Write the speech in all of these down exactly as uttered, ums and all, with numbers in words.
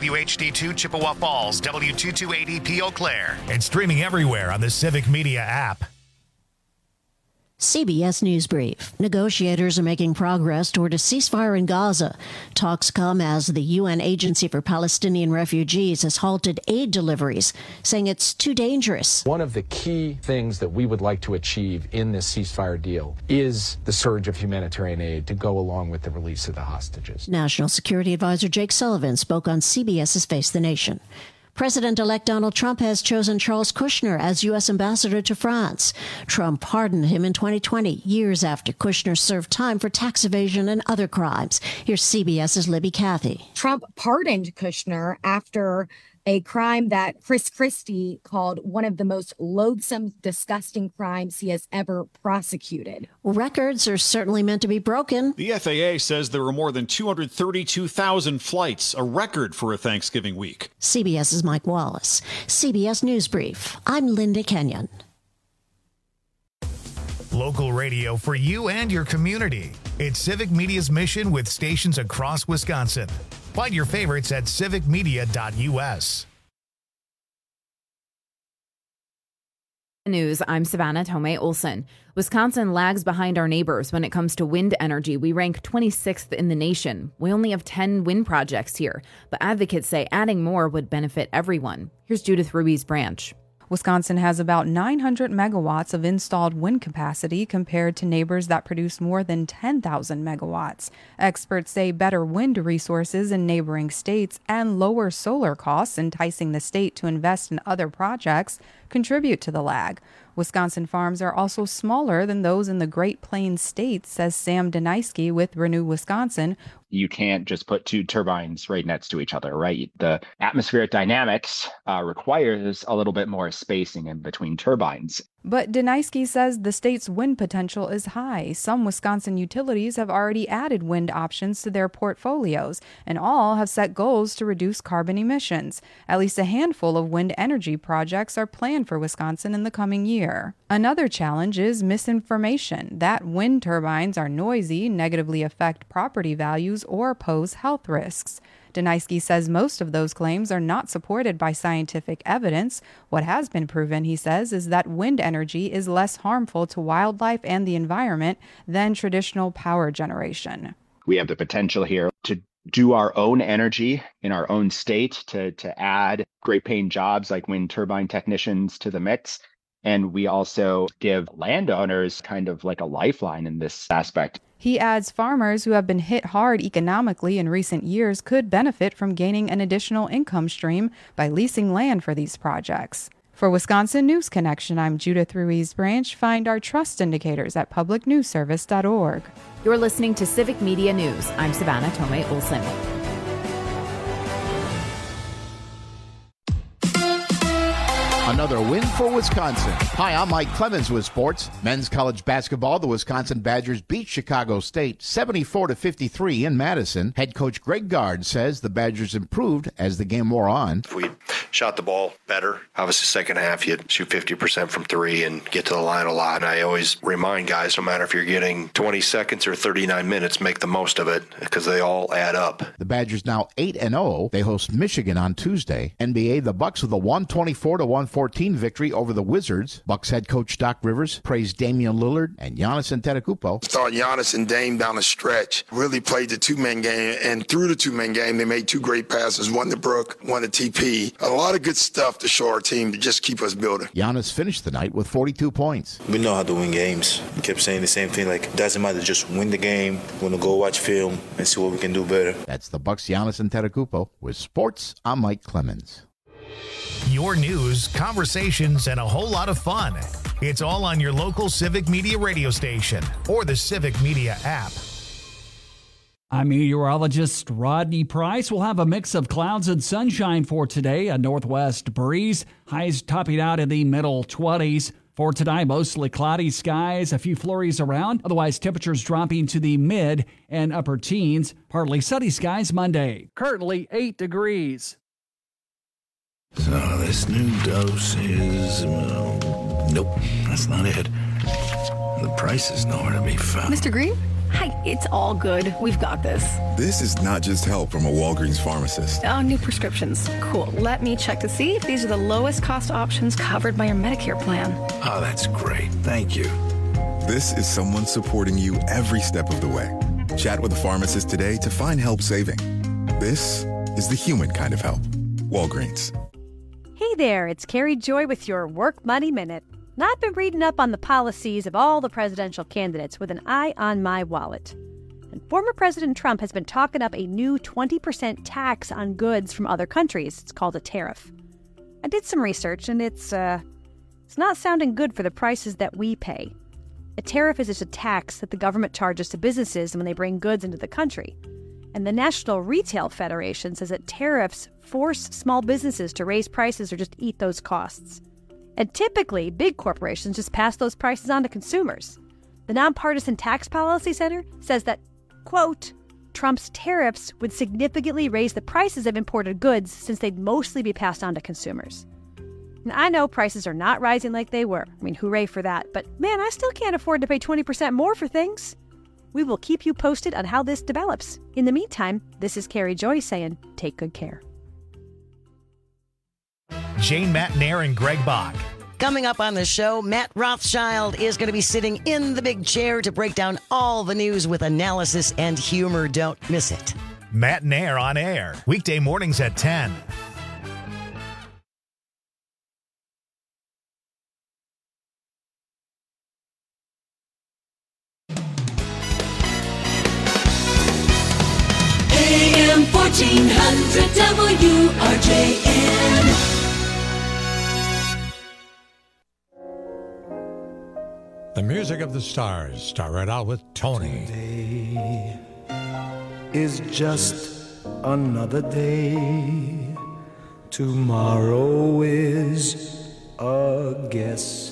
W H D two Chippewa Falls, W two two eight E P Eau Claire, and streaming everywhere on the Civic Media app. C B S News Brief. Negotiators are making progress toward a ceasefire in Gaza. Talks come as the U N Agency for Palestinian Refugees has halted aid deliveries, saying it's too dangerous. One of the key things that we would like to achieve in this ceasefire deal is the surge of humanitarian aid to go along with the release of the hostages. National Security Advisor Jake Sullivan spoke on CBS's Face the Nation. President-elect Donald Trump has chosen Charles Kushner as U S ambassador to France. Trump pardoned him in twenty twenty, years after Kushner served time for tax evasion and other crimes. Here's CBS's Libby Cathy. Trump pardoned Kushner after a crime that Chris Christie called one of the most loathsome, disgusting crimes he has ever prosecuted. Records are certainly meant to be broken. The F A A says there were more than two hundred thirty-two thousand flights, a record for a Thanksgiving week. CBS's Mike Wallace. C B S News Brief. I'm Linda Kenyon. Local radio for you and your community. It's Civic Media's mission with stations across Wisconsin. Find your favorites at civic media dot U S. News, I'm Savannah Tomei Olson. Wisconsin lags behind our neighbors when it comes to wind energy. We rank twenty-sixth in the nation. We only have ten wind projects here, but advocates say adding more would benefit everyone. Here's Judith Ruiz Branch. Wisconsin has about nine hundred megawatts of installed wind capacity compared to neighbors that produce more than ten thousand megawatts. Experts say better wind resources in neighboring states and lower solar costs, enticing the state to invest in other projects, contribute to the lag. Wisconsin farms are also smaller than those in the Great Plains states, says Sam Deniski with Renew Wisconsin. You can't just put two turbines right next to each other, right? The atmospheric dynamics uh, requires a little bit more spacing in between turbines. But Deniski says the state's wind potential is high. Some Wisconsin utilities have already added wind options to their portfolios, and all have set goals to reduce carbon emissions. At least a handful of wind energy projects are planned for Wisconsin in the coming year. Another challenge is misinformation, that wind turbines are noisy, negatively affect property values, or pose health risks. Deniski says most of those claims are not supported by scientific evidence. What has been proven, he says, is that wind energy is less harmful to wildlife and the environment than traditional power generation. We have the potential here to do our own energy in our own state, to, to add great paying jobs like wind turbine technicians to the mix. And we also give landowners kind of like a lifeline in this aspect. He adds farmers who have been hit hard economically in recent years could benefit from gaining an additional income stream by leasing land for these projects. For Wisconsin News Connection, I'm Judith Ruiz Branch. Find our trust indicators at public news service dot org. You're listening to Civic Media News. I'm Savannah Tomei Olson. Another win for Wisconsin. Hi, I'm Mike Clemens with sports. Men's college basketball, the Wisconsin Badgers beat Chicago State seventy-four to fifty-three in Madison. Head coach Greg Gard says the Badgers improved as the game wore on. If we shot the ball better, obviously second half you'd shoot fifty percent from three and get to the line a lot. And I always remind guys, no matter if you're getting twenty seconds or thirty-nine minutes, make the most of it because they all add up. The Badgers now eight and oh. They host Michigan on Tuesday. N B A, the Bucks with a one twenty-four to one fourteen victory over the Wizards. Bucks head coach Doc Rivers praised Damian Lillard and Giannis Antetokounmpo. Thought Giannis and Dame down the stretch really played the two-man game, and through the two-man game, they made two great passes, one to Brook, one to T P. A lot of good stuff to show our team to just keep us building. Giannis finished the night with forty-two points. We know how to win games. We kept saying the same thing, like, it doesn't matter, just win the game. We're going to go watch film and see what we can do better. That's the Bucks' Giannis Antetokounmpo. With sports, I'm Mike Clemens. Your news, conversations, and a whole lot of fun. It's all on your local Civic Media radio station or the Civic Media app. I'm meteorologist Rodney Price. We'll have a mix of clouds and sunshine for today, a northwest breeze. Highs topping out in the middle twenties. For tonight, mostly cloudy skies, a few flurries around. Otherwise, temperatures dropping to the mid and upper teens. Partly sunny skies Monday. Currently eight degrees. So this new dose is, uh, nope, that's not it. The price is nowhere to be found. Mister Green? Hi, it's all good. We've got this. This is not just help from a Walgreens pharmacist. Oh, new prescriptions. Cool. Let me check to see if these are the lowest cost options covered by your Medicare plan. Oh, that's great. Thank you. This is someone supporting you every step of the way. Chat with a pharmacist today to find help saving. This is the human kind of help. Walgreens. Hey there, it's Carrie Joy with your Work Money Minute. Now, I've been reading up on the policies of all the presidential candidates with an eye on my wallet. And former President Trump has been talking up a new twenty percent tax on goods from other countries. It's called a tariff. I did some research, and it's, uh, it's not sounding good for the prices that we pay. A tariff is just a tax that the government charges to businesses when they bring goods into the country. And the National Retail Federation says that tariffs force small businesses to raise prices or just eat those costs. And typically, big corporations just pass those prices on to consumers. The Nonpartisan Tax Policy Center says that, quote, Trump's tariffs would significantly raise the prices of imported goods since they'd mostly be passed on to consumers. And I know prices are not rising like they were. I mean, hooray for that. But man, I still can't afford to pay twenty percent more for things. We will keep you posted on how this develops. In the meantime, this is Carrie Joy saying, take good care. Jane Matnair and Greg Bach. Coming up on the show, Matt Rothschild is going to be sitting in the big chair to break down all the news with analysis and humor. Don't miss it. Matnair on air, weekday mornings at ten. A M fourteen hundred W R J N. The music of the stars start right out with Tony. Today is just another day. Tomorrow is a guess.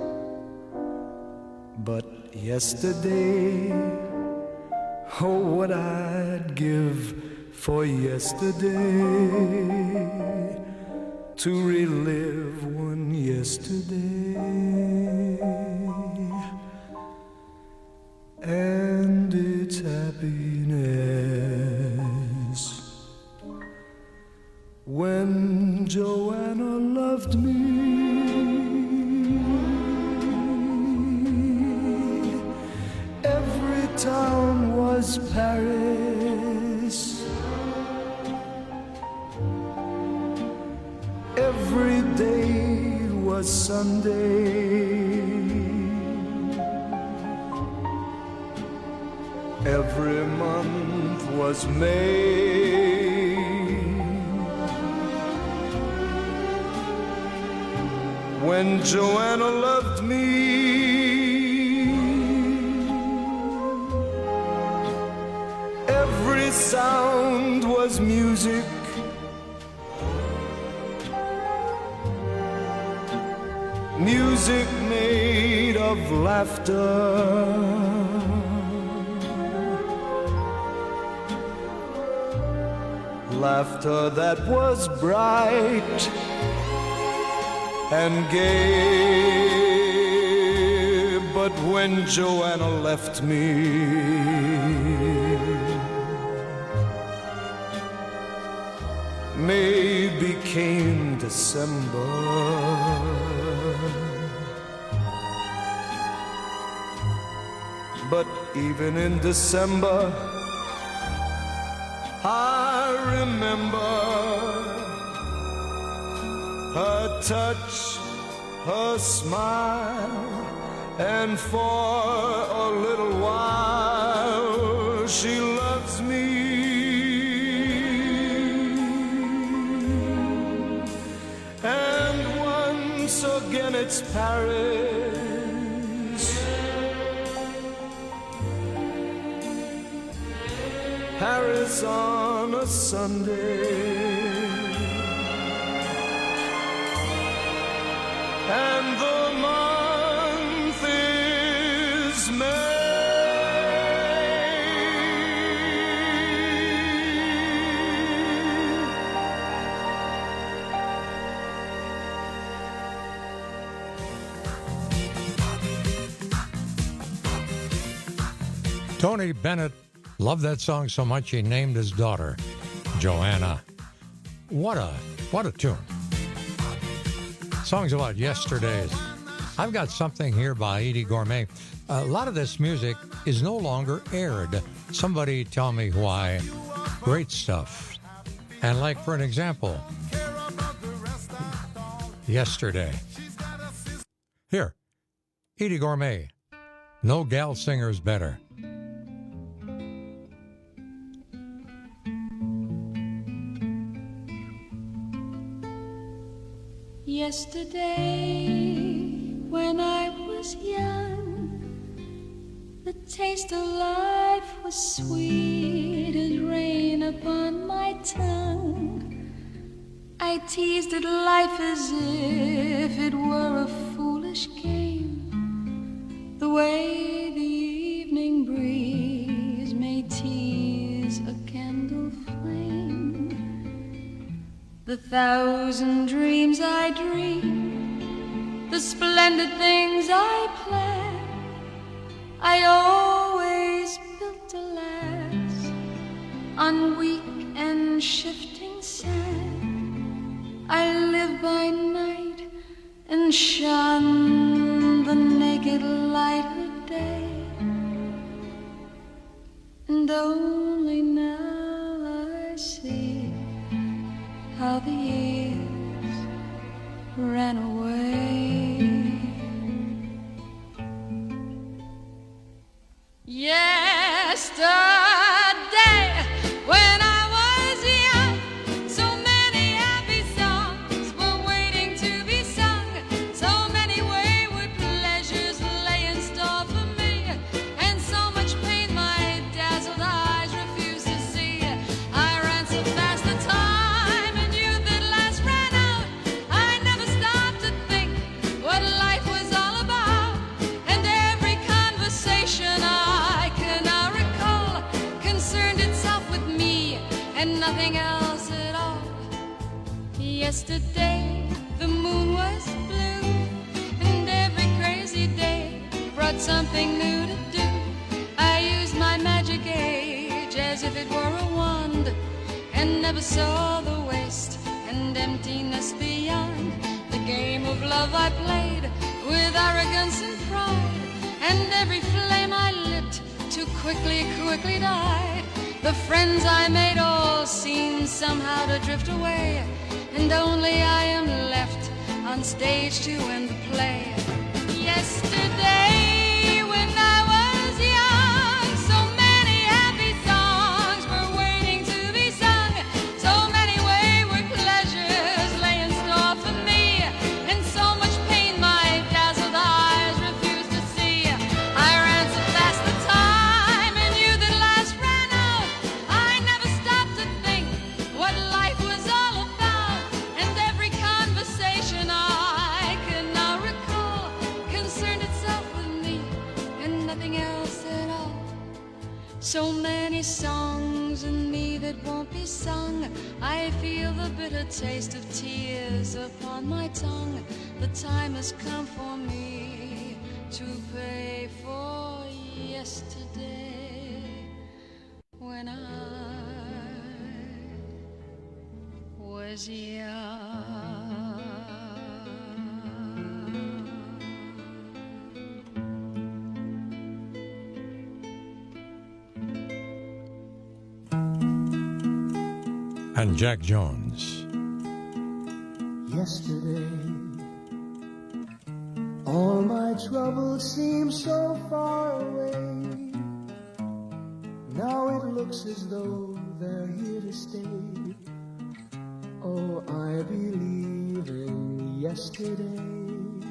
But yesterday, oh, what I'd give for yesterday, to relive one yesterday. And its happiness. When Joanna loved me, every town was Paris. Every day was Sunday. Every month was May. When Joanna loved me, every sound was music. Music made of laughter. Laughter that was bright and gay. But when Joanna left me, May became December. But even in December, I remember her touch, her smile, and for a little while she loves me. And once again it's Paris. Paris on a Sunday, and the month is May. Tony Bennett loved that song so much he named his daughter Joanna. What a what a tune. Songs about yesterdays. I've got something here by Eydie Gormé. A lot of this music is no longer aired. Somebody tell me why. Great stuff. And like for an example, Yesterday. Here, Eydie Gormé. No gal singer's better. Yesterday, when I was young, the taste of life was sweet as rain upon my tongue. I teased at life as if it were a foolish game, the way the evening breeze may tease a candle flame. The thousand dreams I dream, the splendid things I plan, I always built to last on weak and shifting sand. I live by night and shun the naked light of day, and only now I see how the years ran away. Yesterday, when I was young, so many happy songs were waiting to be sung. So many wayward pleasures lay in store for me, and so much pain my dazzled eyes refused to see. I ran so fast the time and youth at last ran out. I never stopped to think what life was all about, and every conversation I can now recall concerned itself with me and nothing else at all. Yesterday the moon was blue, and every crazy day brought something new to do. I used my magic age as if it were a wand, and never saw the waste and emptiness beyond. The game of love I played with arrogance and pride, and every flame I lit too quickly, quickly died. The friends I made all seemed somehow to drift away, and only I am left on stage to end the play. Yesterday, when I was young, so many happy songs were waiting to be sung. So many wayward pleasures lay in store for me, and so much pain my dazzled eyes refused to see. I ran so fast the time and youth at last ran out. I never stopped to think what life was all about, and every conversation I can now recall concerned itself with me and nothing else at all. So many songs in me that won't be sung. I feel the bitter taste of tears upon my tongue. The time has come for me to pay for yesterday, when I was young. And Jack Jones. Yesterday, all my troubles seem so far away. Now it looks as though they're here to stay. Oh, I believe in yesterday.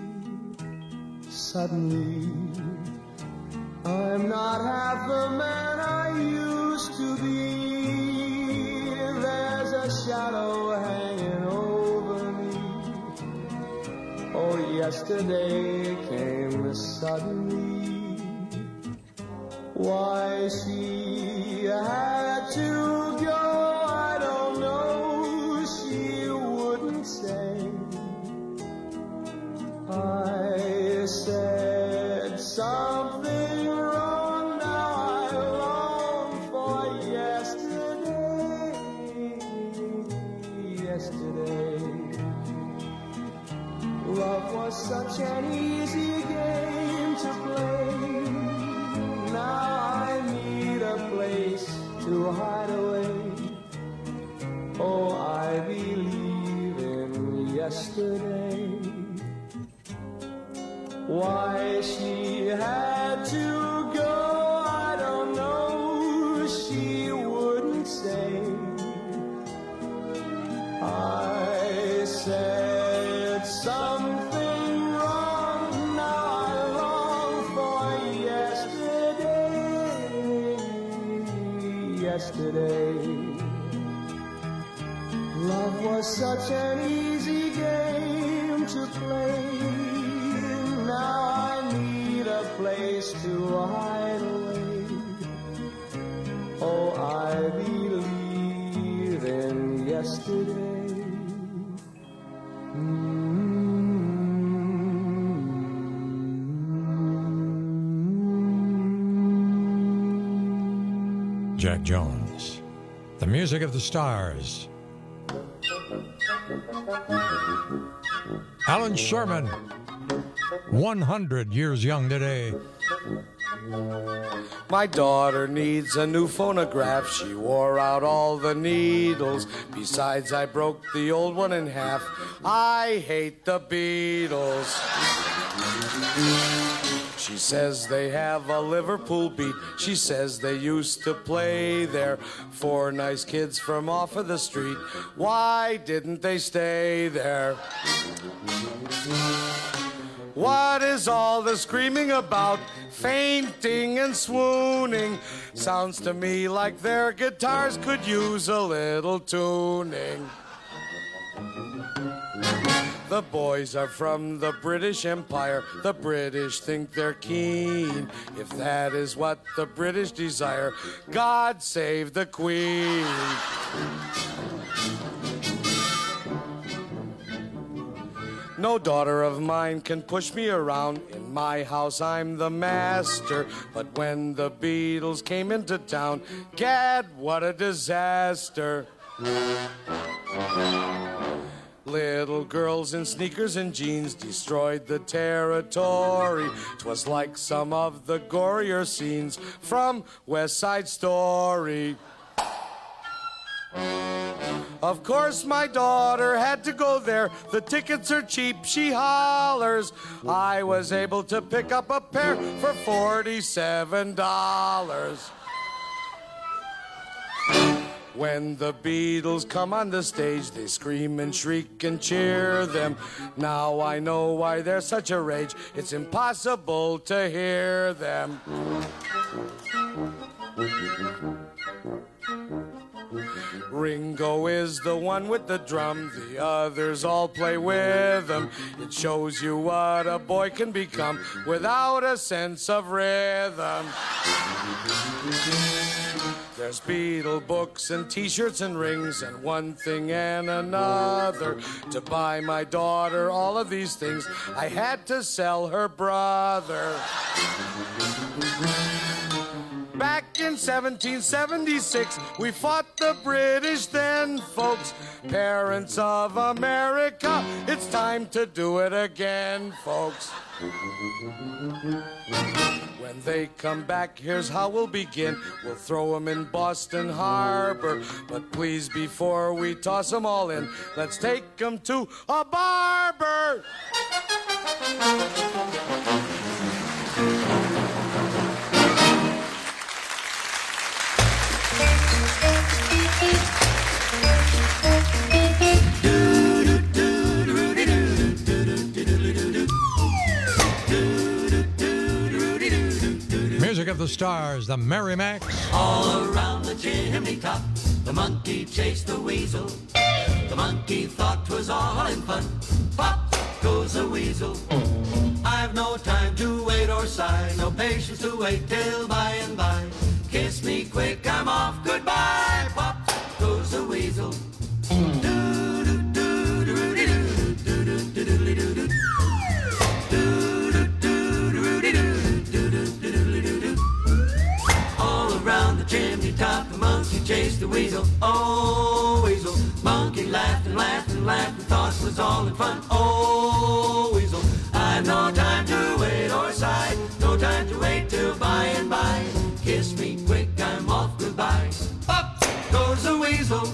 Suddenly, I'm not half the man I used to be. There's a shadow hanging over me. Oh, yesterday came suddenly. Why she had to go, I don't know. She wouldn't say. I said something wrong, now I yesterday. Love was such an easy game to play. Now I need a place to hide away. Oh, I believe in yesterday. Why she had to go, I don't know. She wouldn't say. I said something wrong. Now I long for yesterday. Yesterday. Love was such an easy game to play. Now I need a place to hide away. Oh, I believe in yesterday. Mm-hmm. Jack Jones, the music of the stars. Alan Sherman, one hundred years young today. My daughter needs a new phonograph. She wore out all the needles. Besides, I broke the old one in half. I hate the Beatles. She says they have a Liverpool beat. She says they used to play there. Four nice kids from off of the street. Why didn't they stay there? What is all the screaming about? Fainting and swooning. Sounds to me like their guitars could use a little tuning. The boys are from the British Empire. The British think they're keen. If that is what the British desire, God save the Queen. No daughter of mine can push me around. In my house, I'm the master. But when the Beatles came into town, gad, what a disaster. Little girls in sneakers and jeans destroyed the territory. 'Twas like some of the gorier scenes from West Side Story. Of course, my daughter had to go there. The tickets are cheap, she hollers. I was able to pick up a pair for forty-seven dollars. When the Beatles come on the stage, they scream and shriek and cheer them. Now I know why they're such a rage. It's impossible to hear them. Ringo is the one with the drum, the others all play with him. It shows you what a boy can become without a sense of rhythm. There's Beatle books and t-shirts and rings and one thing and another. To buy my daughter all of these things, I had to sell her brother. Back in seventeen seventy-six, we fought the British then, folks. Parents of America, it's time to do it again, folks. When they come back, here's how we'll begin. We'll throw them in Boston Harbor. But please, before we toss them all in, let's take them to a barber. Music of the stars, the Merrimacs. All around the chimney top, the monkey chased the weasel. The monkey thought 'twas all in fun. Pop goes the weasel. I've no time to wait or sigh, no patience to wait till by and by. Kiss me quick, I'm off, goodbye. Pop goes the weasel. Chimney top, the monkey chased the weasel. Oh, weasel, monkey laughed and laughed and laughed and thought was all in fun. Oh, weasel, I've no time to wait or sigh, no time to wait till by and by. Kiss me quick, I'm off, goodbye. Up goes the weasel.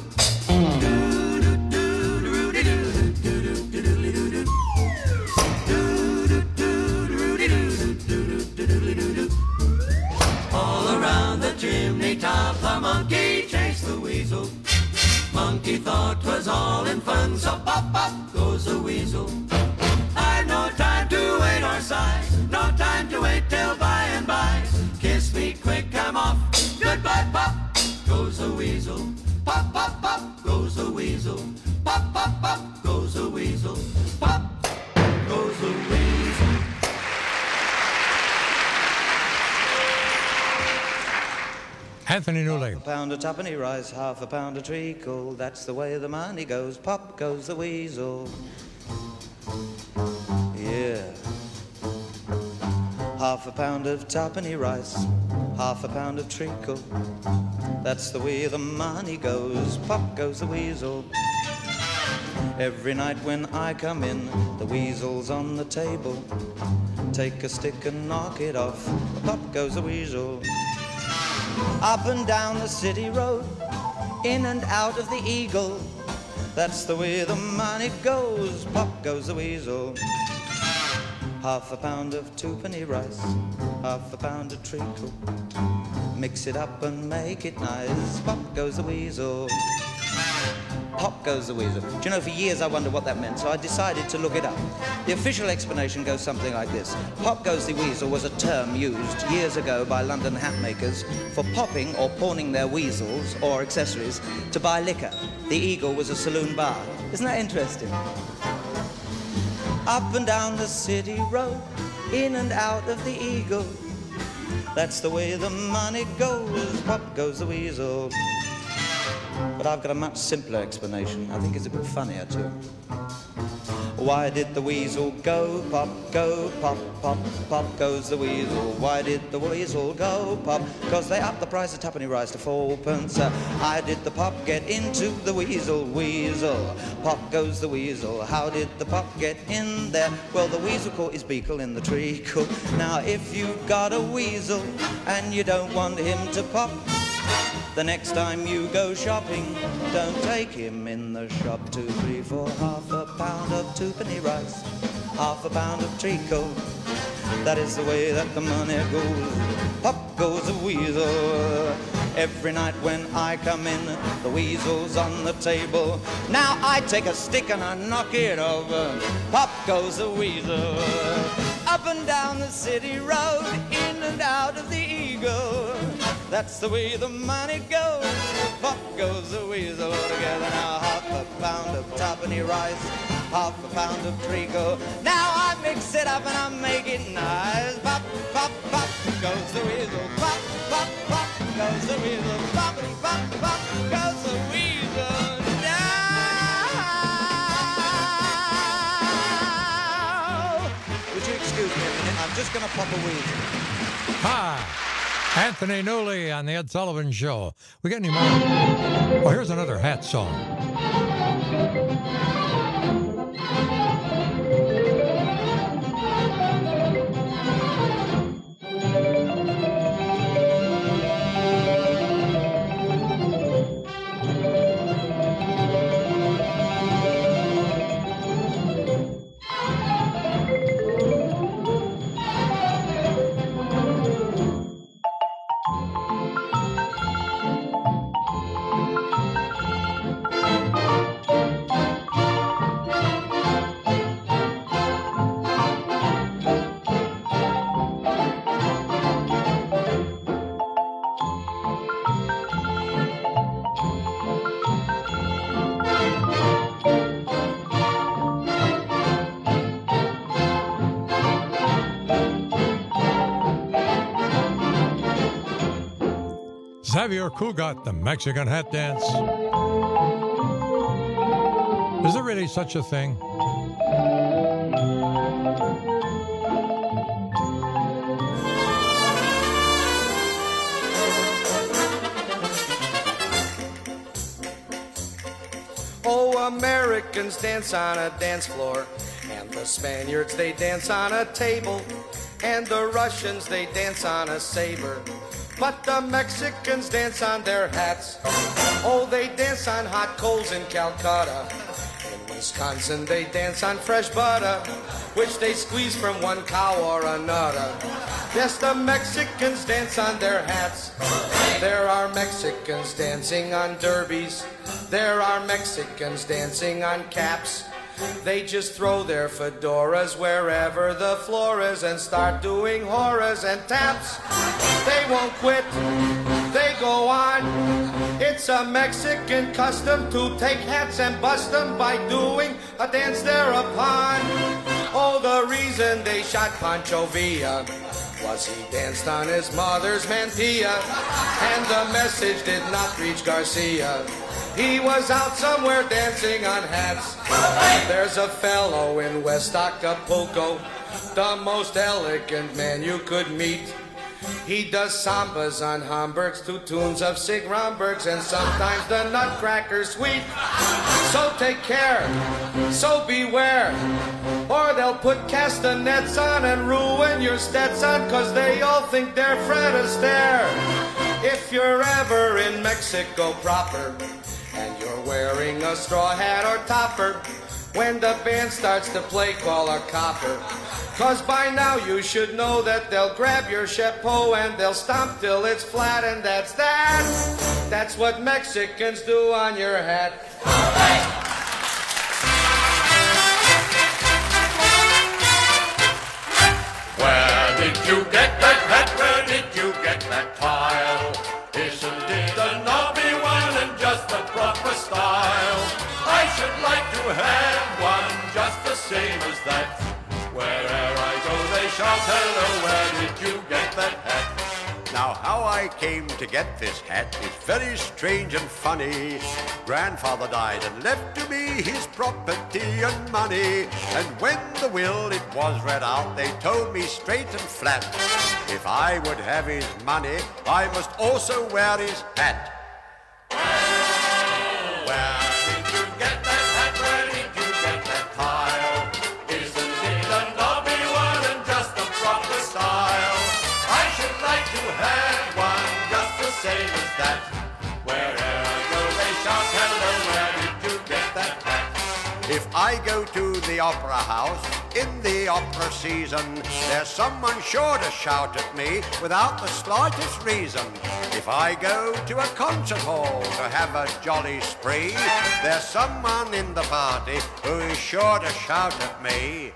All around the chimney top, the monkey chased the weasel. Monkey thought 'twas all in fun, so pop, pop goes the weasel. I've no time to wait or sigh, no time to wait till by and by. Kiss me quick, I'm off, goodbye, pop goes the weasel. Pop, pop, pop goes the weasel. Pop, pop, pop goes the weasel. Pop goes the weasel. Anthony Newley. Half a pound of tuppenny rice, half a pound of treacle. That's the way the money goes. Pop goes the weasel. Yeah. Half a pound of tuppenny rice, half a pound of treacle. That's the way the money goes. Pop goes the weasel. Every night when I come in, the weasel's on the table. Take a stick and knock it off. Pop goes the weasel. Up and down the city road, in and out of the Eagle. That's the way the money goes. Pop goes the weasel. Half a pound of twopenny rice, half a pound of treacle. Mix it up and make it nice. Pop goes the weasel. Pop goes the weasel. Do you know, for years I wondered what that meant, so I decided to look it up. The official explanation goes something like this. Pop goes the weasel was a term used years ago by London hat makers for popping or pawning their weasels or accessories to buy liquor. The Eagle was a saloon bar. Isn't that interesting? Up and down the city road, in and out of the Eagle. That's the way the money goes. Pop goes the weasel. But I've got a much simpler explanation. I think it's a bit funnier too. Why did the weasel go pop, go pop, pop, pop goes the weasel? Why did the weasel go pop? Because they upped the price of tuppenny rice to fourpence. Uh, How did the pop get into the weasel? Weasel, pop goes the weasel. How did the pop get in there? Well, the weasel caught his beakle in the treacle. Now, if you've got a weasel and you don't want him to pop, the next time you go shopping, don't take him in the shop. Two, three, four, half a pound of twopenny rice, half a pound of treacle. That is the way that the money goes. Pop goes the weasel. Every night when I come in, the weasel's on the table. Now I take a stick and I knock it over. Pop goes the weasel. Up and down the city road, in and out of the Eagle. That's the way the money goes. Pop goes the weasel. Together now, half a pound of tuppenny rice, half a pound of treacle. Now I mix it up and I make it nice. Pop, pop, pop goes the weasel. Pop, pop, pop goes the weasel. Pop, pop, pop goes the weasel. Now, would you excuse me a minute? I'm just going to pop a weasel. Hi. Anthony Newley on the Ed Sullivan Show. We got any more? Well, here's another hat song. Xavier Cugat, the Mexican hat dance. Is there really such a thing? Oh, Americans dance on a dance floor, and the Spaniards, they dance on a table, and the Russians, they dance on a saber. But the Mexicans dance on their hats. Oh, they dance on hot coals in Calcutta. In Wisconsin, they dance on fresh butter, which they squeeze from one cow or another. Yes, the Mexicans dance on their hats. There are Mexicans dancing on derbies. There are Mexicans dancing on caps. They just throw their fedoras wherever the floor is and start doing horas and taps. They won't quit, they go on. It's a Mexican custom to take hats and bust them by doing a dance thereupon. Oh, the reason they shot Pancho Villa was he danced on his mother's mantilla, and the message did not reach Garcia. He was out somewhere dancing on hats. There's a fellow in West Acapulco, the most elegant man you could meet. He does sambas on Hamburgs to tunes of Sig Rombergs, and sometimes the Nutcracker Suite. So take care, so beware, or they'll put castanets on and ruin your Stetson, cause they all think they're Fred Astaire. If you're ever in Mexico proper, and you're wearing a straw hat or topper, when the band starts to play, call a copper. Cause by now you should know that they'll grab your chapeau and they'll stomp till it's flat, and that's that. That's what Mexicans do on your hat. Where did you get that hat? Where did you get that tile? Isn't it a knobby one and just the proper style? I should like to have one just the same as that. Wherever I go they shout, hello, where did you get that hat? Now how I came to get this hat is very strange and funny. Grandfather died and left to me his property and money. And when the will it was read out, they told me straight and flat, if I would have his money, I must also wear his hat. Where did you get that hat? Where did you get that tile? Isn't it a knobby one and just the proper style? I should like to have one just the same as that. Wherever I go they shout, hello, where did you get that hat? If I go to the opera house in the opera season, there's someone sure to shout at me without the slightest reason. If I go to a concert hall to have a jolly spree, there's someone in the party who is sure to shout at me.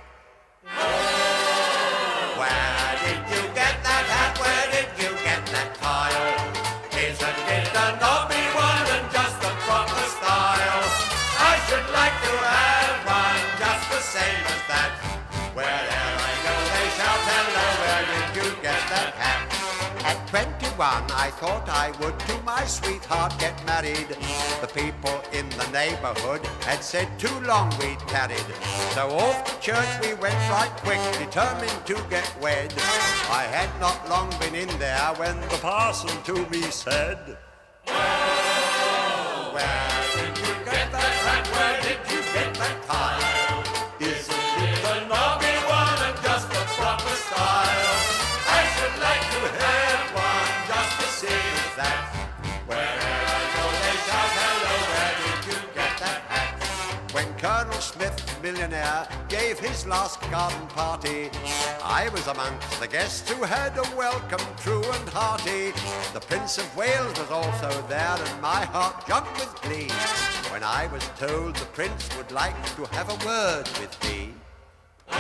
Where did you get that hat? Where did you get that tile? Isn't it a knobby one and just the proper style? I should like to have one just the same as that. Wherever I go they shout, hello, where did you get that hat? At twenty-one I thought I would to my sweetheart get married. The people in the neighborhood had said too long we'd tarried. So off to church we went right quick, determined to get wed. I had not long been in there when the parson to me said, oh, where did you get that hat? Where did you get that tile? Isn't it a knobby one and just the proper style? I should like to have one just the same as that. Wherever I go they shout, hello, where did you get that hat? when Colonel Smith, millionaire, gave his last garden party, I was amongst the guests who had a welcome true and hearty. The Prince of Wales was also there, and my heart jumped with glee when I was told the Prince would like to have a word with me. Oh,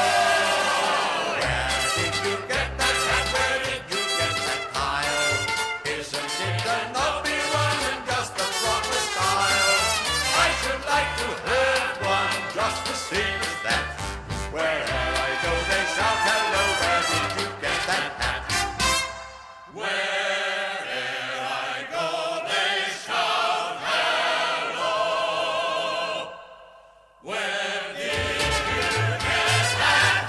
where did you get that hat? Where did you get that tile? Isn't it a knobby one and just the proper style? I should like to have one just the same as that. Wherever I go they shout, hello, where did you get that hat? Wherever I go they shout, hello, where did you get that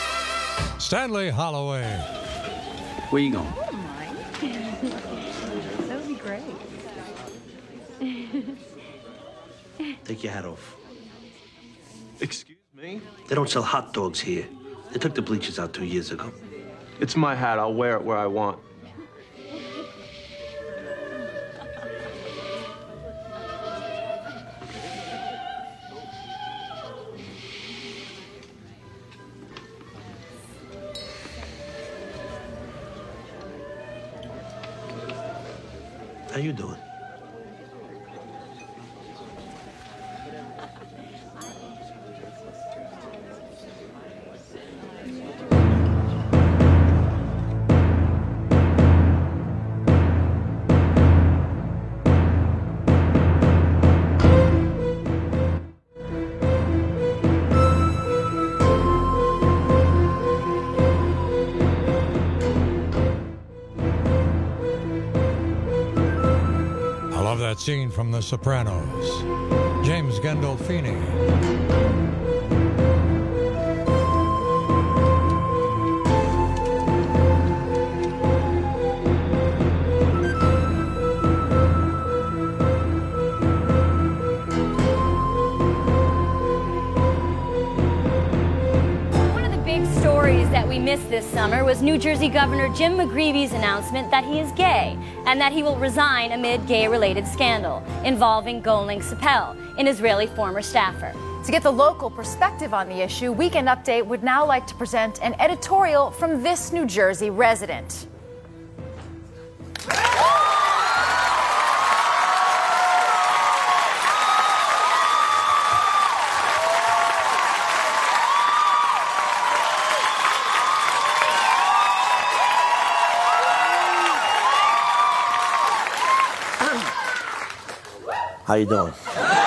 Stanley Holloway. Where you going? Take your hat off. Excuse me? They don't sell hot dogs here. They took the bleachers out two years ago. It's my hat. I'll wear it where I want. How you doing? That scene from The Sopranos. James Gandolfini. One of the big stories that we missed this summer was New Jersey Governor Jim McGreevy's announcement that he is gay and that he will resign amid gay-related scandal involving Goling Sapel, an Israeli former staffer. To get the local perspective on the issue, Weekend Update would now like to present an editorial from this New Jersey resident. How you doing?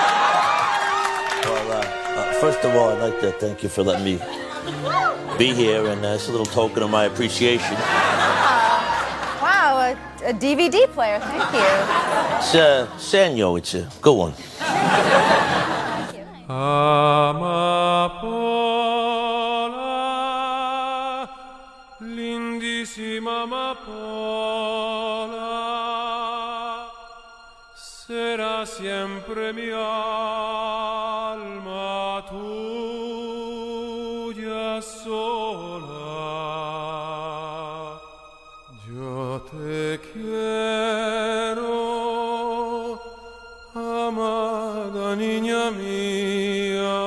Well, uh, uh, first of all, I'd like to thank you for letting me be here, and uh, it's a little token of my appreciation. Uh, wow, a, a D V D player, thank you. It's uh, Sanyo, it's a good one. Amapola, lindissima amapola, será siempre mi alma tuya sola. Yo te quiero, amada niña mía,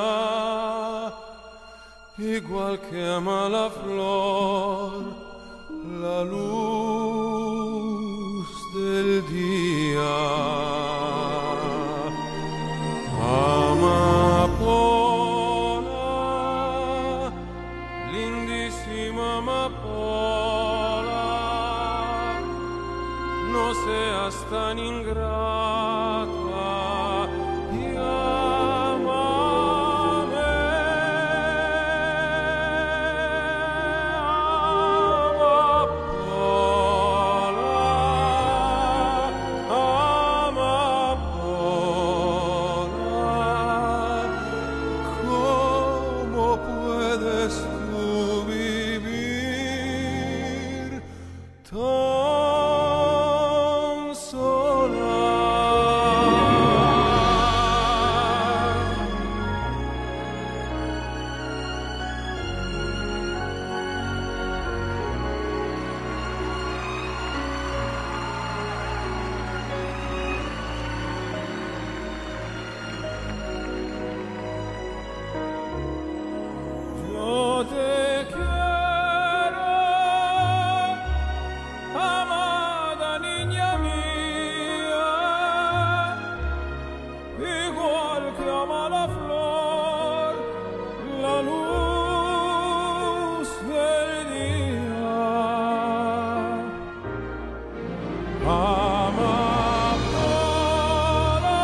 igual que ama la flor, la luz del día. Amapola, lindísima amapola, no seas tan ingrata y amame, Yo te quiero, amada niña mía, igual que ama la flor, la luz del día. Amapola,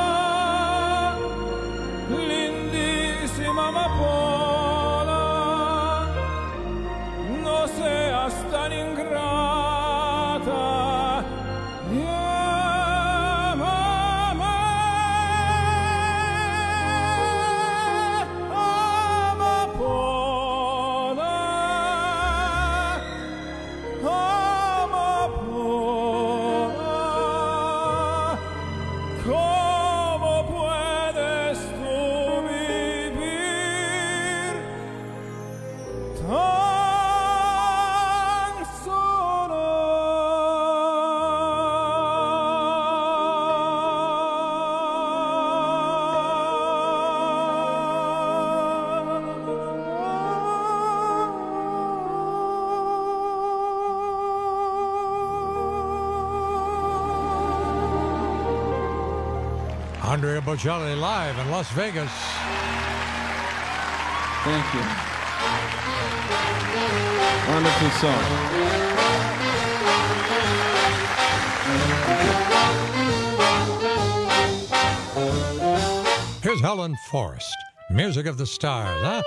lindísima amapola, no seas tan ingrata y amame, amapola, amapola, como Andrea Bocelli live in Las Vegas. Thank you. Wonderful song. Here's Helen Forrest, Music of the Stars, huh?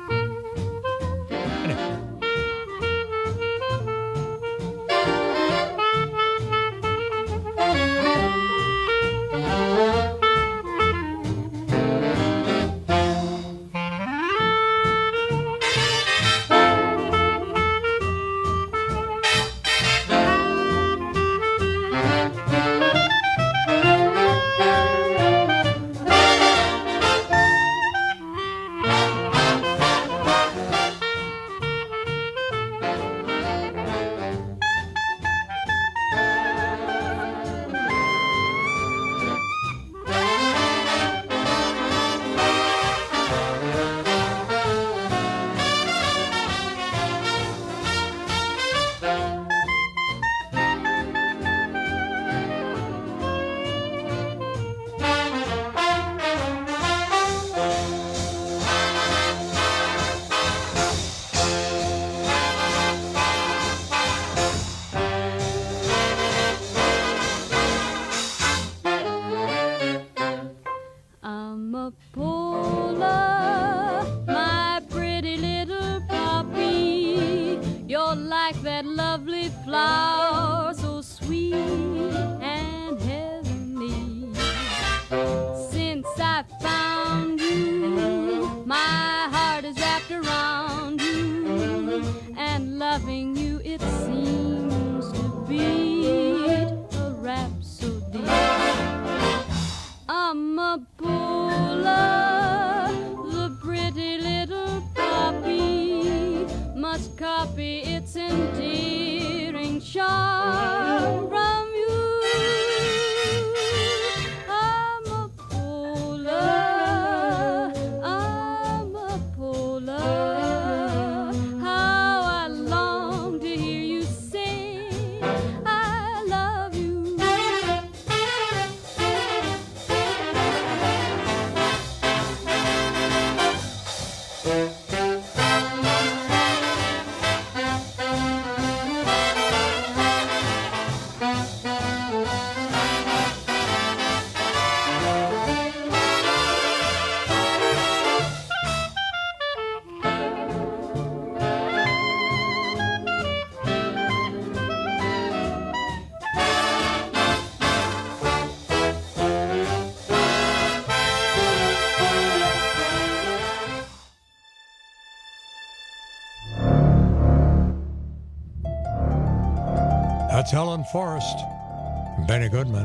That's Helen Forrest, Benny Goodman.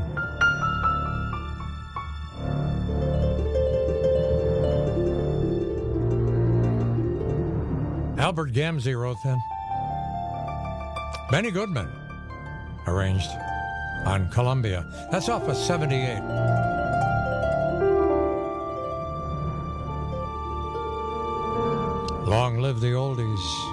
Albert Gamzee wrote them. Benny Goodman arranged on Columbia. That's off of seventy-eight. Long live the oldies.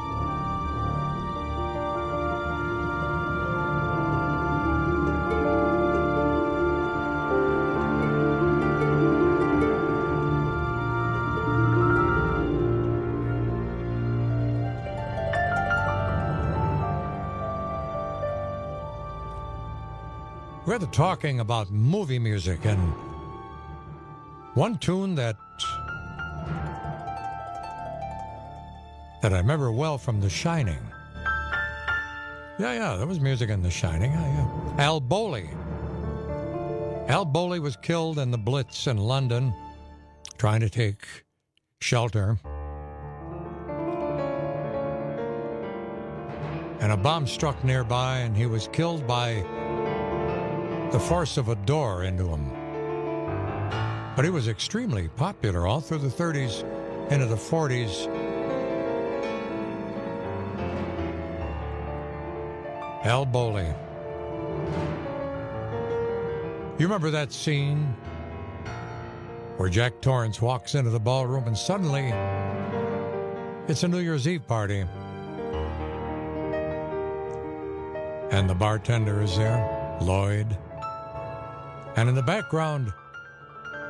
We're talking about movie music, and one tune that that I remember well from The Shining. Yeah, yeah, there was music in The Shining. Yeah, yeah. Al Bowley. Al Bowley was killed in the Blitz in London, trying to take shelter. And a bomb struck nearby, and he was killed by the force of a door into him. But he was extremely popular all through the thirties into the forties. Al Bowley. You remember that scene where Jack Torrance walks into the ballroom and suddenly it's a New Year's Eve party. And the bartender is there, Lloyd. And in the background,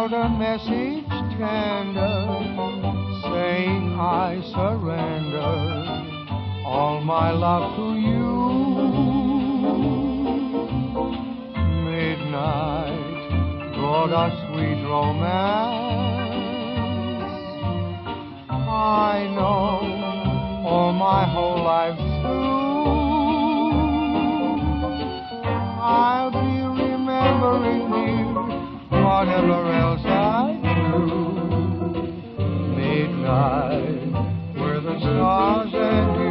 wrote a message tender saying I surrender all my love to you. Midnight brought us sweet romance. I know all my whole life through I'll be remembering you, whatever else I do. Midnight, where the stars and you.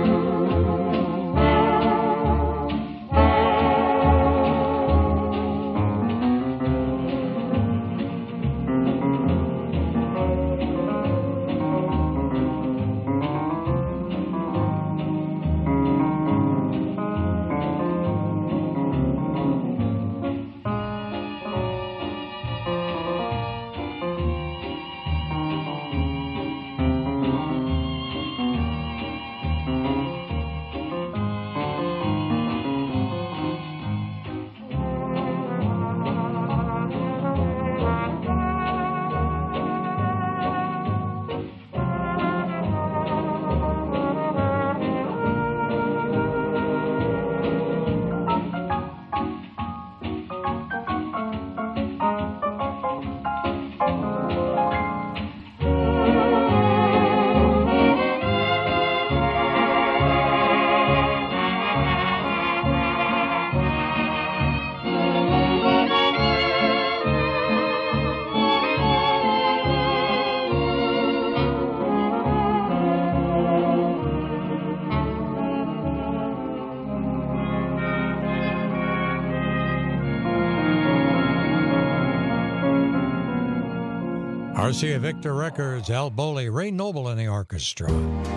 Garcia Victor Records, Al Bowley, Ray Noble in the orchestra.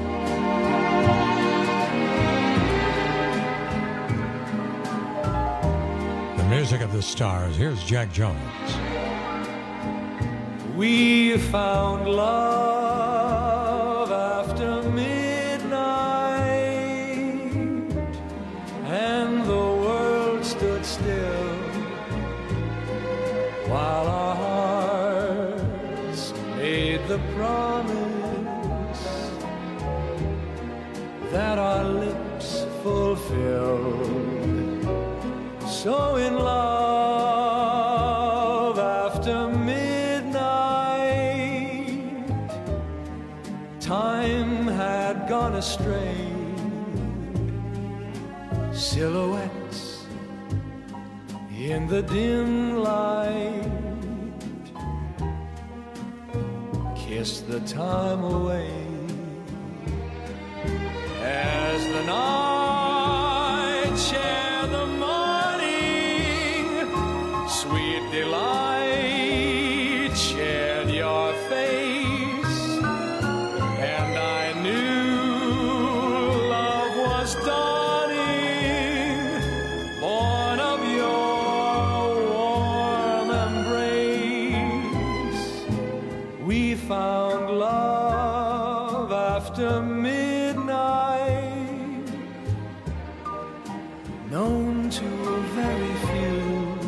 The music of the stars. Here's Jack Jones. We found love after midnight, and the world stood still while our hearts made the promise that our lips fulfilled. So in love after midnight, time had gone astray. Silhouettes in the dim light kissed the time away. As the night shared the morning, sweet delight shared your face, and I knew love was dawning, born of your warm embrace. We found love after midnight, known to a very few.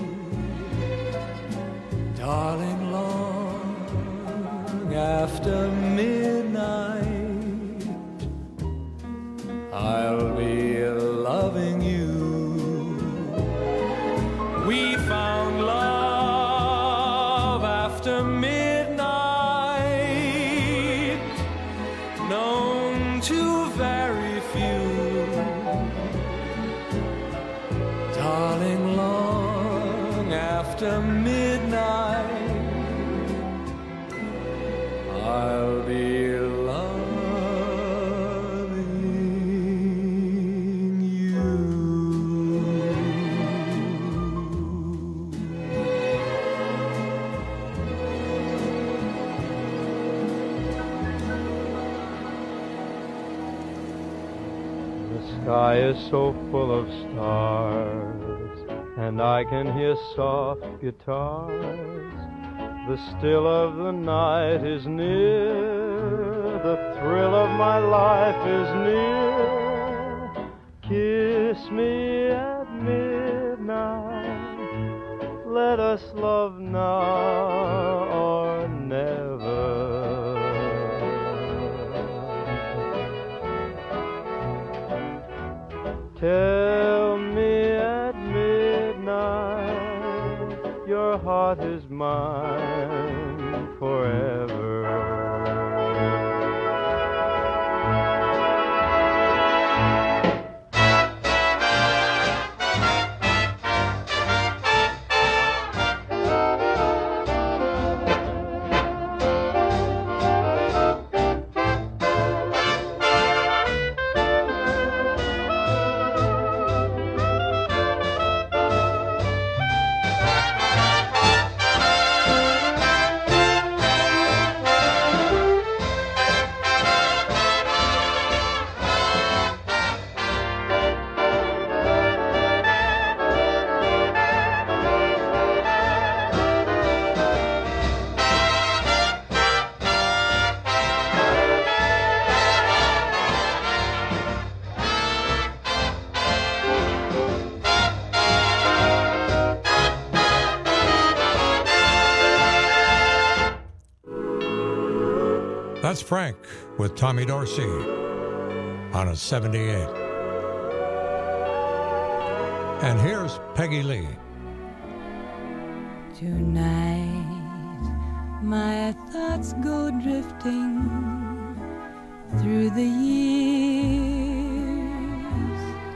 Darling, long after midnight, I'll be loving you. We found love after midnight, known to very few. Darling, long after midnight, I'll be loving you. The sky is so full of stars, and I can hear soft guitars. The still of the night is near, the thrill of my life is near. Kiss me at midnight, let us love now or never. Tell me at midnight your heart is mine forever. That's Frank with Tommy Dorsey on a seventy-eight. And here's Peggy Lee. Tonight, my thoughts go drifting through the years,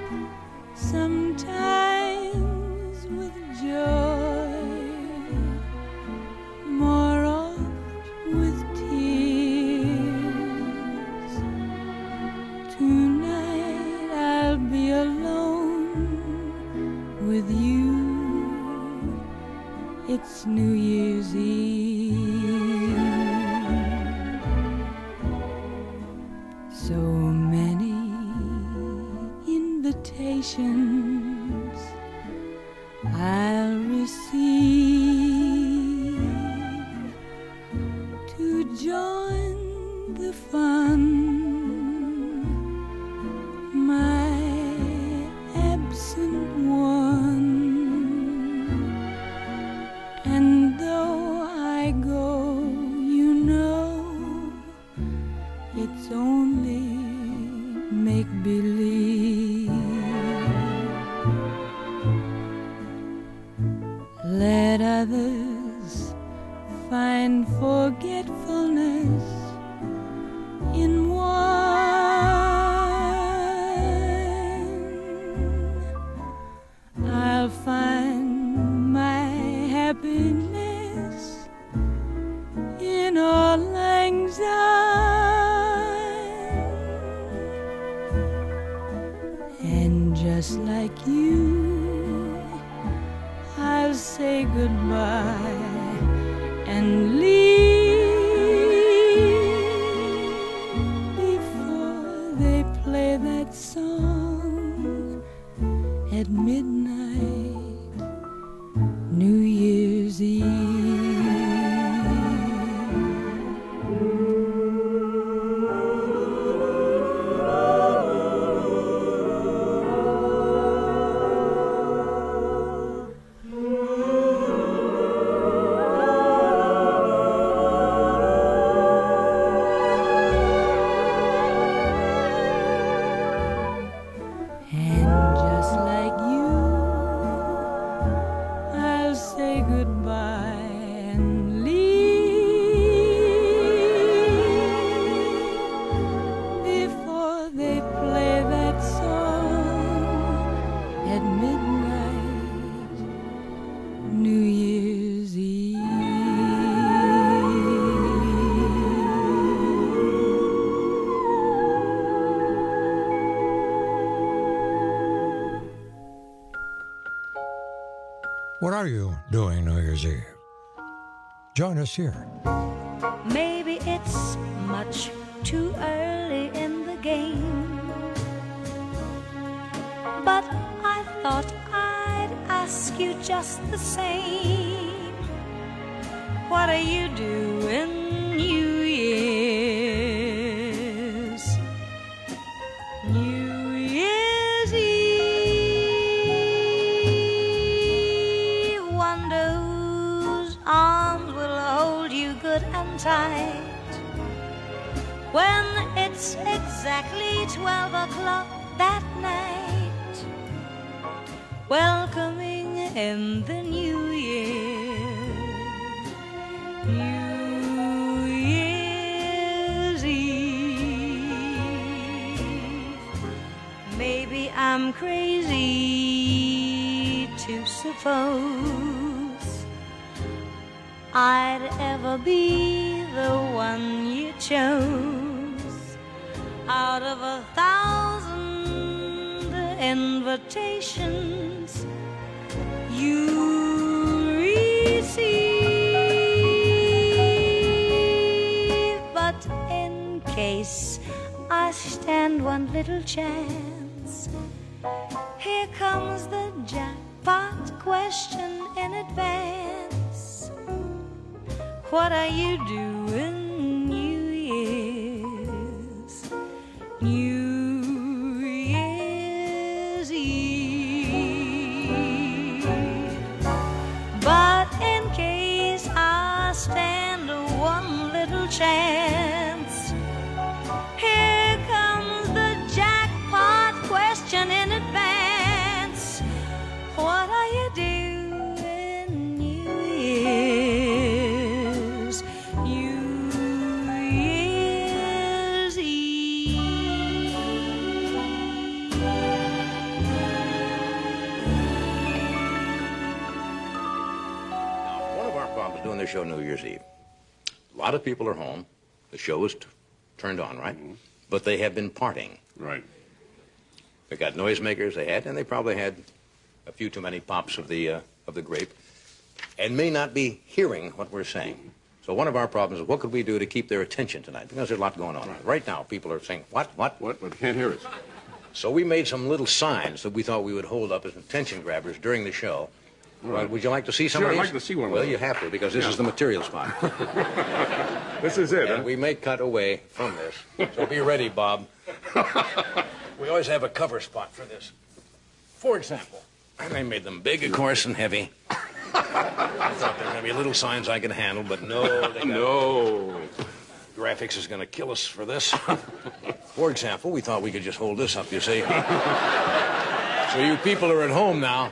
sometimes with joy, more oft with tears. Tonight I'll be alone with you. It's New Year's Eve. So many invitations I'll receive to join the fun. My absent one. And though I go, you know, it's only make-believe. Let others find forgetfulness in one. I'll find my happiness in all lang syne, and just like you, I'll say goodbye and leave before they play that song at midnight, New Year's Eve. And just like you, I'll say goodbye and leave before they play that song at midnight, New Year's Eve. What are you doing New Year's Eve? Join us here. Maybe it's much too early in the game, but I thought I'd ask you just the same. What are you doing New Year's? New Year's Eve. Wonder whose arms will hold you good and tight. When it's exactly twelve o'clock that night, welcoming in the new year, New Year's Eve. Maybe I'm crazy to suppose I'd ever be the one you chose out of a thousand invitations you receive. But in case I stand one little chance, here comes the jackpot question in advance. What are you doing New Year's, New Year's Eve? But in case I stand one little chance, here comes the jackpot question in advance. What are you doing New Year's, New Year's Eve? One of our problems doing this show New Year's Eve, a lot of people are home. The show is t- turned on, right? Mm-hmm. But they have been partying. Right. They got noisemakers they had, and they probably had a few too many pops of the uh, of the grape, and may not be hearing what we're saying. So one of our problems is what could we do to keep their attention tonight? Because there's a lot going on. Right, right now, people are saying, what, what? What? But can't hear us. So we made some little signs that we thought we would hold up as attention grabbers during the show. Right. Well, would you like to see some sure, of these? I'd like to see one. Well, of you have to, because this yeah. is the material spot. This is it, And huh? we may cut away from this. So be ready, Bob. We always have a cover spot for this. For example, and they made them big, of course, and heavy. I thought there were going to be little signs I could handle, but no. They got no. Graphics is going to kill us for this. For example, we thought we could just hold this up, you see. So you people are at home now.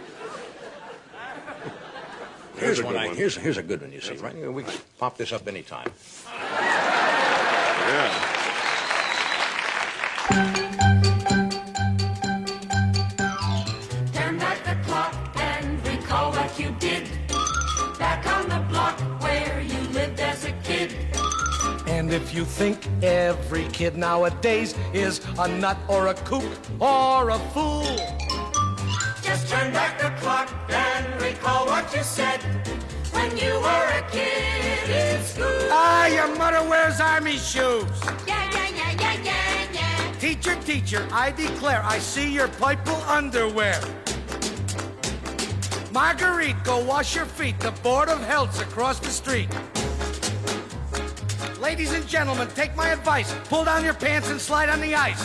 Here's, Here's one, I, one. here's, here's a good one, you see, right? We can pop this up anytime. Yeah. Turn back the clock and recall what you did. Back on the block where you lived as a kid. And if you think every kid nowadays is a nut or a kook or a fool, Just turn back the clock and recall what you said when you were a kid in school. ah, your mother wears army shoes. Yeah, yeah, yeah, yeah, yeah, yeah. Teacher, teacher, I declare I see your purple underwear. Marguerite, go wash your feet. The Board of Health's across the street. Ladies and gentlemen, take my advice. Pull down your pants and slide on the ice.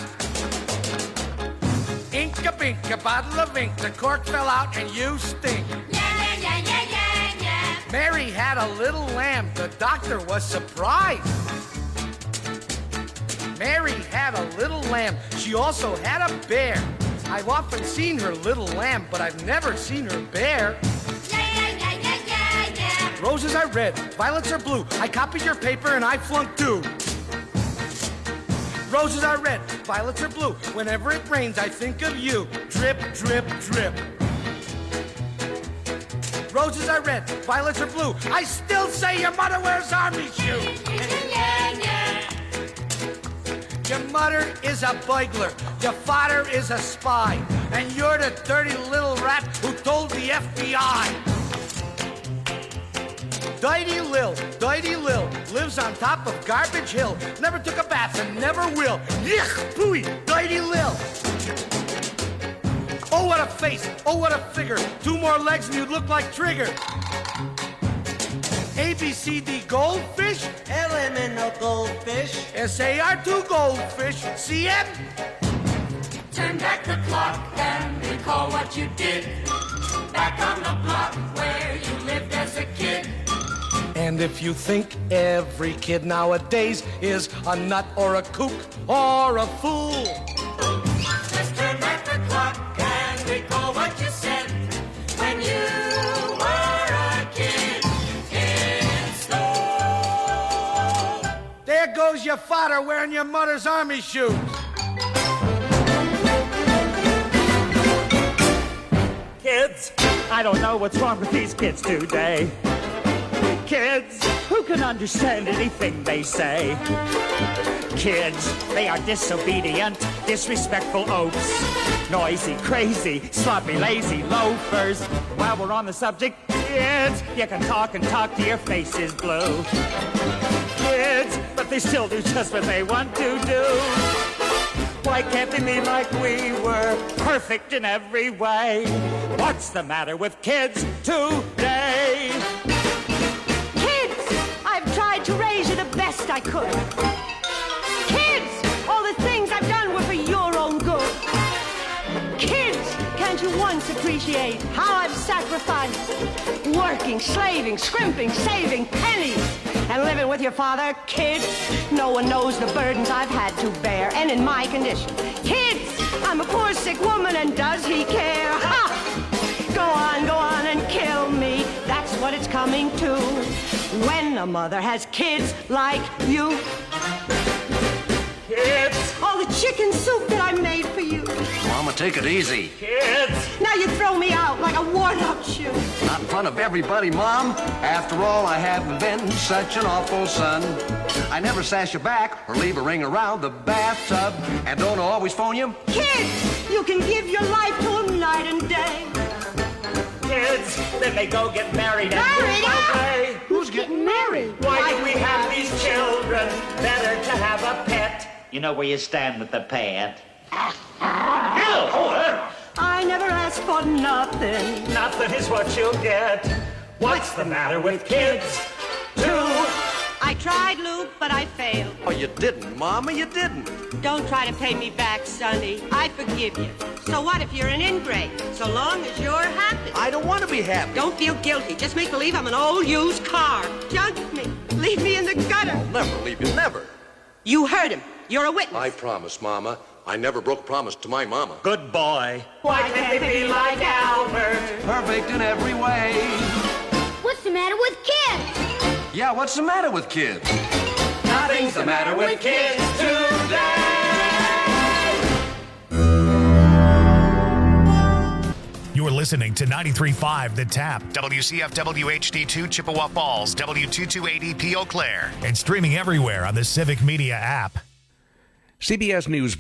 Ink a bink, a bottle of ink. The cork fell out and you stink. Yeah, yeah, yeah, yeah, yeah, yeah. Mary had a little lamb. The doctor was surprised. Mary had a little lamb. She also had a bear. I've often seen her little lamb, but I've never seen her bear. Yeah, yeah, yeah, yeah, yeah, yeah. Roses are red, violets are blue. I copied your paper and I flunked too. Roses are red, violets are blue. Whenever it rains, I think of you. Drip, drip, drip. Roses are red, violets are blue. I still say your mother wears army shoes. Yeah, yeah. Your mother is a burglar, your father is a spy, and you're the dirty little rat who told the F B I. Dirty Lil, Dirty Lil, lives on top of Garbage Hill, never took a bath and never will. Yuck, pooey, Dirty Lil. Oh, what a face, oh, what a figure, two more legs and you'd look like Trigger. A, B, C, D, goldfish. L M N O goldfish. S A R two goldfish. C M. Turn back the clock and recall what you did. Back on the block where you And if you think every kid nowadays is a nut or a kook or a fool, Just turn back the clock and recall what you said when you were a kid in school. there goes your father wearing your mother's army shoes. Kids, I don't know what's wrong with these kids today. Kids, who can understand anything they say? Kids, they are disobedient, disrespectful oafs, noisy, crazy, sloppy, lazy loafers. While we're on the subject, kids, you can talk and talk till your face is blue. Kids, but they still do just what they want to do. Why can't they be like we were, perfect in every way? What's the matter with kids today? Kids, I've tried to raise you the best I could. Kids, all the things I've done were for your own good. Kids, can't you once appreciate how I've sacrificed? Working, slaving, scrimping, saving pennies, and living with your father. Kids, no one knows the burdens I've had to bear, and in my condition. Kids, I'm a poor sick woman, and does he care? Ha! Go on, go on and kill me. That's what it's coming to when a mother has kids like you. Kids! All the chicken soup that I made for you. Mama, take it easy. Kids! Now you throw me out like a worn-out shoe. Not in front of everybody, Mom. After all, I haven't been such an awful son. I never sash you back or leave a ring around the bathtub. And don't always phone you. Kids, you can give your life to him night and day. Kids, then they go get married and Married? move away. Who's getting married? Why do we have these children? Better to have a pet. You know where you stand with the pet. I never asked for nothing. Nothing is what you'll get. What's the matter with kids? Too. I tried, Luke, but I failed. Oh, you didn't, Mama, you didn't. Don't try to pay me back, Sonny. I forgive you. So what if you're an ingrate? So long as you're happy. I don't want to be happy. Don't feel guilty. Just make believe I'm an old used car. Junk me. Leave me in the gutter. I'll never leave you, never. You heard him. You're a witness. I promise, Mama. I never broke promise to my mama. Good boy. Why can't they be like Albert? Perfect in every way. What's the matter with kids? Yeah, what's the matter with kids? Nothing's the matter with kids today. You're listening to ninety-three point five The Tap, W C F W H D two Chippewa Falls, W two two eight E P Eau Claire, and streaming everywhere on the Civic Media app. C B S News